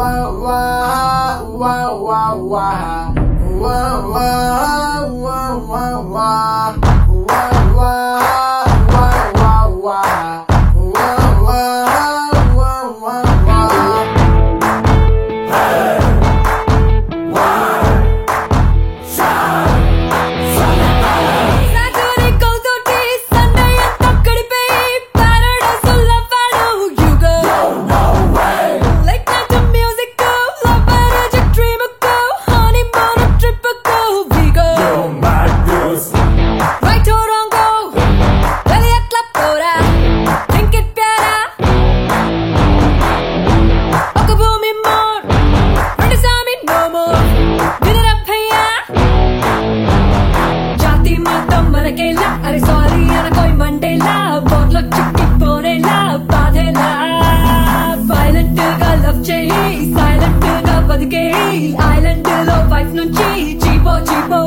अरे सॉरी यार कोई मंडेला बहुत लोग चिट्टी पोरेला बाधेला वायलेंट గా లవ్ చేయి సైలెంట్ గా బతికేయి ఐలాండ్ లో వైఫ్ నుంచి చీపో చీపో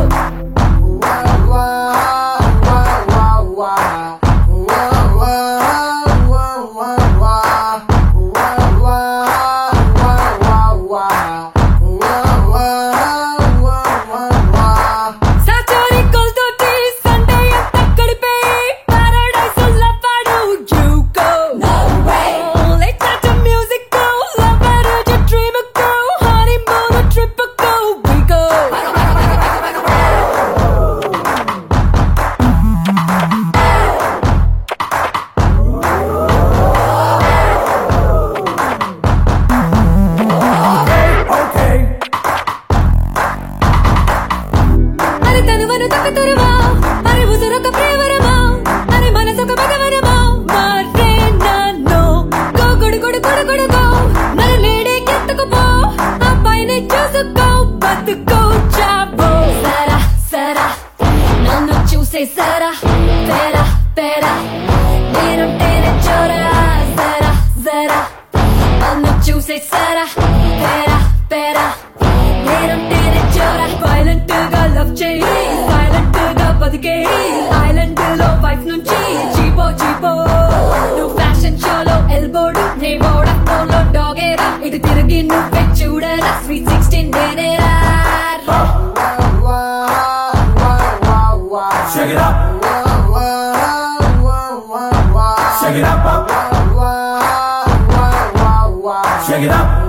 Sera, pera, pera, నేను తేనే చోరా zera, zera, నన్ను చూసే sera, pera, pera, నేను తేనే చోరా violent గా లవ్ చేయి silent గా బతికేయి ఐలాండ్ లో వైఫ్ నుంచి చీపో చీపో నువ్వు ఫ్యాషన్ షోలో ఎల్బోడు నే బోడక్టోలో డాగేరా ఇది తిరిగి నువ్వే చూడరా స్వీట్ 16 నేనేరా Shake it up. Shake it up. Shake it up.